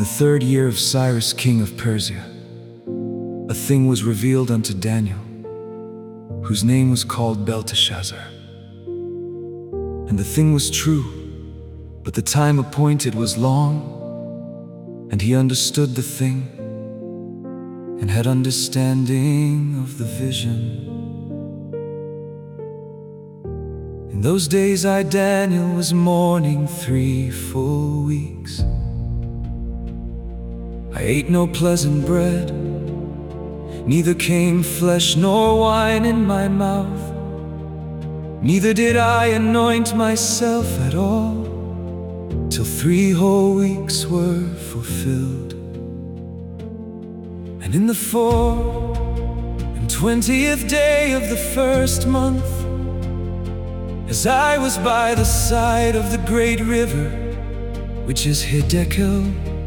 the 3rd year of Cyrus, king of Persia, a thing was revealed unto Daniel, whose name was called Belteshazzar. And the thing was true, but the time appointed was long, and he understood the thing, and had understanding of the vision. In those days I, Daniel, was mourning 3 full weeks. I ate no pleasant bread, neither came flesh nor wine in my mouth, neither did I anoint myself at all, till 3 whole weeks were fulfilled. And in the 24th day of the 1st month, as I was by the side of the great river, which is Hiddekel,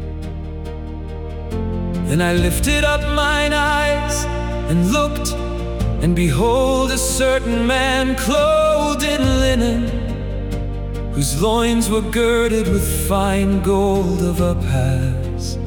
then I lifted up mine eyes and looked, and behold, a certain man clothed in linen, whose loins were girded with fine gold of Uphaz.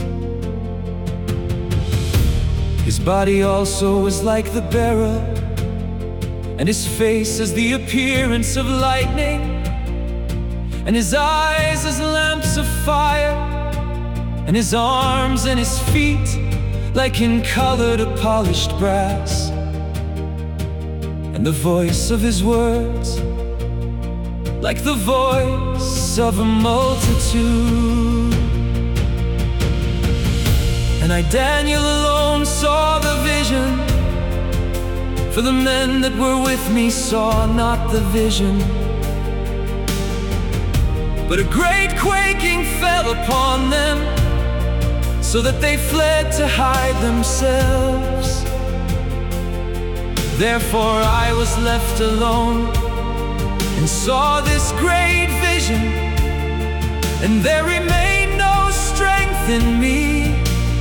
His body also was like the beryl, and his face as the appearance of lightning, and his eyes as lamps of fire, and his arms and his feet like in colored polished brass, and the voice of his words like the voice of a multitude. And I, Daniel, alone saw the vision, for the men that were with me saw not the vision. But a great quaking fell upon them, so that they fled to hide themselves. Therefore I was left alone, and saw this great vision, and there remained no strength in me,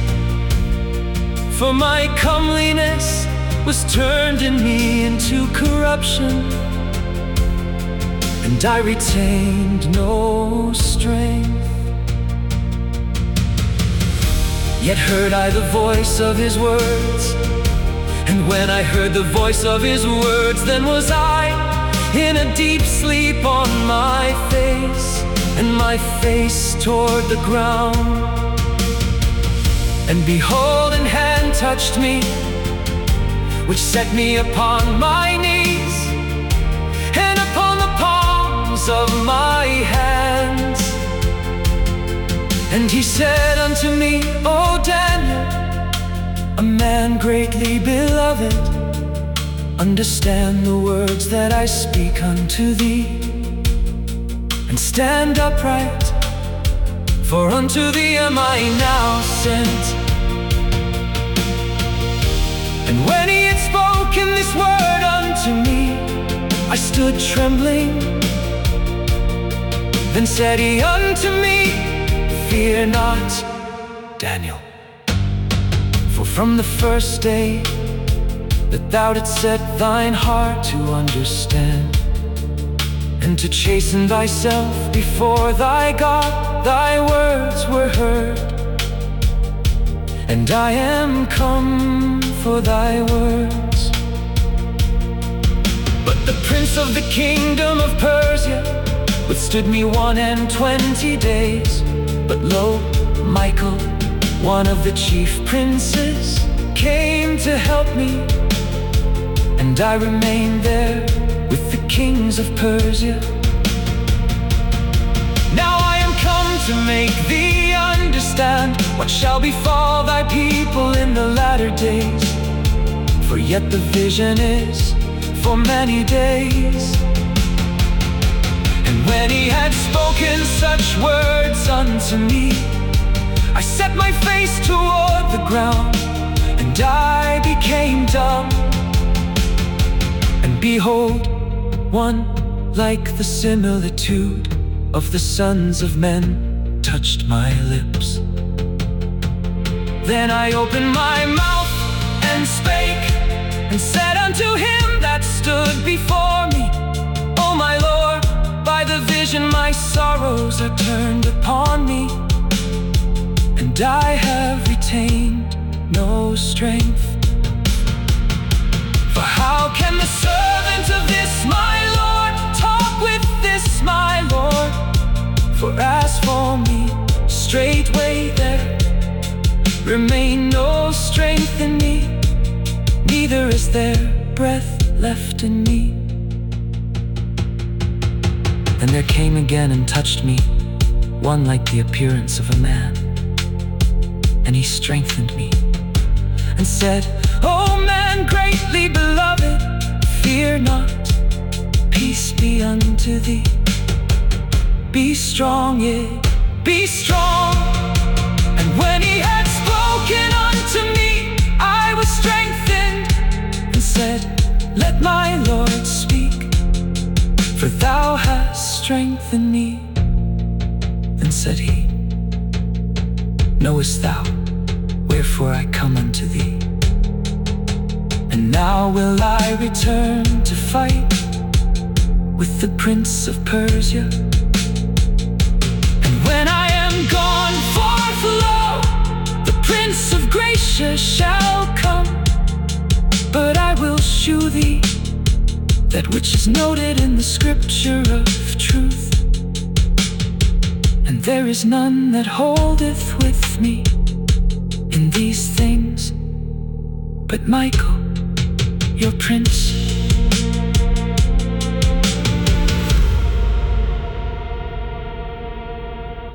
for my comeliness was turned in me into corruption, and I retained no strength. Yet heard I the voice of his words, and when I heard the voice of his words, then was I in a deep sleep on my face, and my face toward the ground. And behold, an hand touched me, which set me upon my knees, and upon the palms of my hands. And he said unto me, O Daniel, a man greatly beloved, understand the words that I speak unto thee, and stand upright, for unto thee am I now sent. And when he had spoken this word unto me, I stood trembling. Then said he unto me, fear not, Daniel, for from the first day that thou didst set thine heart to understand, and to chasten thyself before thy God, thy words were heard, and I am come for thy words. But the prince of the kingdom of Persia withstood me 21 days. But lo, Michael, one of the chief princes, came to help me, and I remained there with the kings of Persia. Now I am come to make thee understand what shall befall thy people in the latter days. For yet the vision is for many days. And when he had spoken such words unto me, I set my face toward the ground, and I became dumb. And behold, one like the similitude of the sons of men touched my lips. Then I opened my mouth and spake, and said unto him that stood before me, O my Lord, by the vision my sorrows are turned upon me, and and I have retained no strength. For how can the servant of this my Lord talk with this my Lord? For as for me, straightway there remain no strength in me, neither is there breath left in me. Then there came again and touched me one like the appearance of a man, and he strengthened me and said, O man greatly beloved, fear not, peace be unto thee. Be strong, yea, be strong. And when he had spoken unto me, I was strengthened, and said, Let my Lord speak, for thou hast strengthened me. Then said he, Knowest thou wherefore I come unto thee? And now will I return to fight with the Prince of Persia. And when I am gone forth, lo, the Prince of Gracia shall come. But I will shew thee that which is noted in the scripture of truth. And there is none that holdeth with me in these things but Michael, your prince.